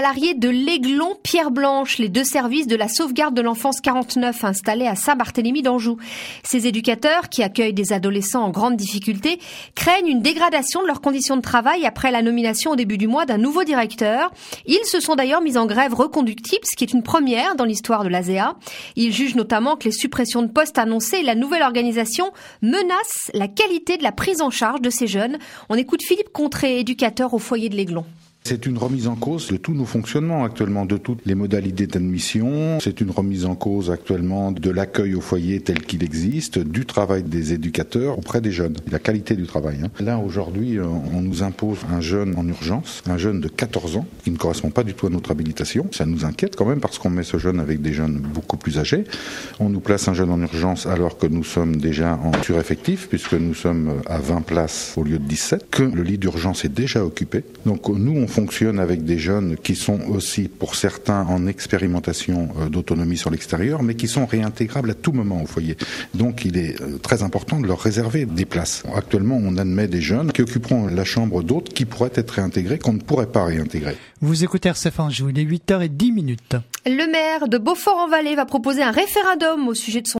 salariés de l'Aiglon Pierre Blanche, les deux services de la sauvegarde de l'enfance 49 installés à Saint-Barthélemy d'Anjou. Ces éducateurs, qui accueillent des adolescents en grande difficulté, craignent une dégradation de leurs conditions de travail après la nomination au début du mois d'un nouveau directeur. Ils se sont d'ailleurs mis en grève reconductible, ce qui est une première dans l'histoire de l'ASEA. Ils jugent notamment que les suppressions de postes annoncées et la nouvelle organisation menacent la qualité de la prise en charge de ces jeunes. On écoute Philippe Contré, éducateur au foyer de l'Aiglon. C'est une remise en cause de tous nos fonctionnements actuellement, de toutes les modalités d'admission. C'est une remise en cause actuellement de l'accueil au foyer tel qu'il existe, du travail des éducateurs auprès des jeunes, la qualité du travail. Là, aujourd'hui, on nous impose un jeune en urgence, un jeune de 14 ans, qui ne correspond pas du tout à notre habilitation. Ça nous inquiète quand même parce qu'on met ce jeune avec des jeunes beaucoup plus âgés. On nous place un jeune en urgence alors que nous sommes déjà en sureffectif, puisque nous sommes à 20 places au lieu de 17, que le lit d'urgence est déjà occupé. Donc nous, on fonctionne avec des jeunes qui sont aussi, pour certains, en expérimentation d'autonomie sur l'extérieur, mais qui sont réintégrables à tout moment au foyer. Donc il est très important de leur réserver des places. Actuellement, on admet des jeunes qui occuperont la chambre d'autres qui pourraient être réintégrés, qu'on ne pourrait pas réintégrer. Vous écoutez RCF Anjou, il est 8h10. Le maire de Beaufort-en-Vallée va proposer un référendum au sujet de son